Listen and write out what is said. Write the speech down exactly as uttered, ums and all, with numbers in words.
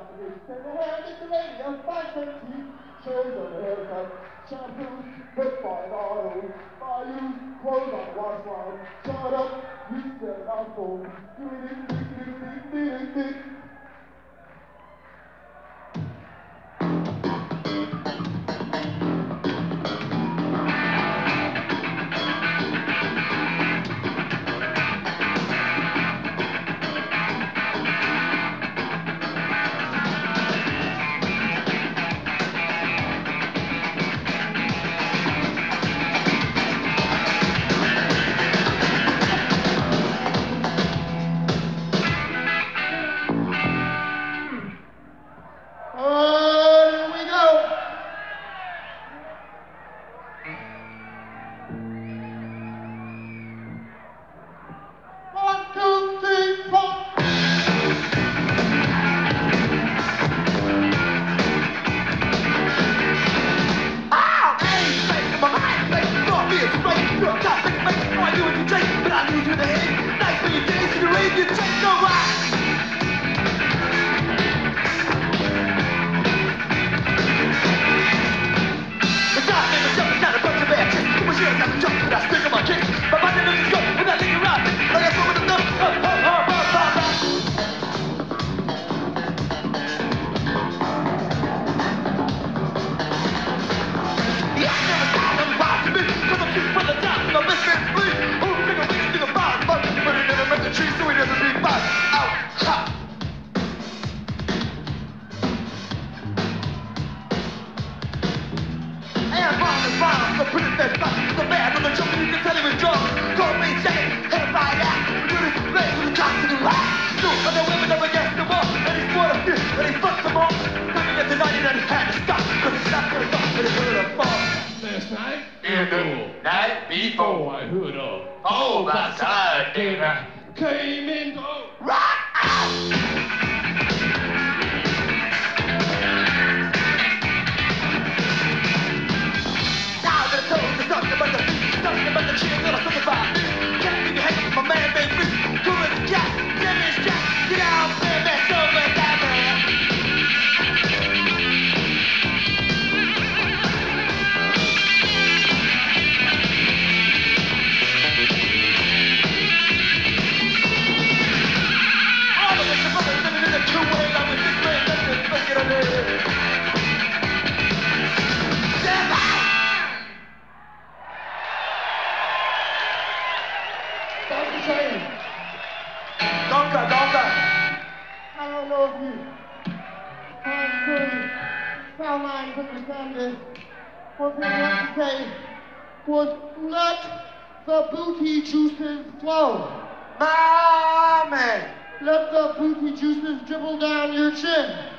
got the bitch, turn the hair, get the radio, five seventeen, shows on the haircut, shampoo, hip five auto, buy you, clothes on the wash line, shut up, you said on phone, do it, do it, do it, do it, Night before I heard of oh, my side, I came in to rock out. Now the toes are something but the feet, something but the chin, little something about me. Can't leave your head with my man, baby. Cool as a cat, Jimmy is Jack. Get out, man, that's over, that man. Donka, Donka. I don't know if you honestly sound lines understand this. One thing I have to say was let the booty juices flow. My man. Let the booty juices dribble down your chin.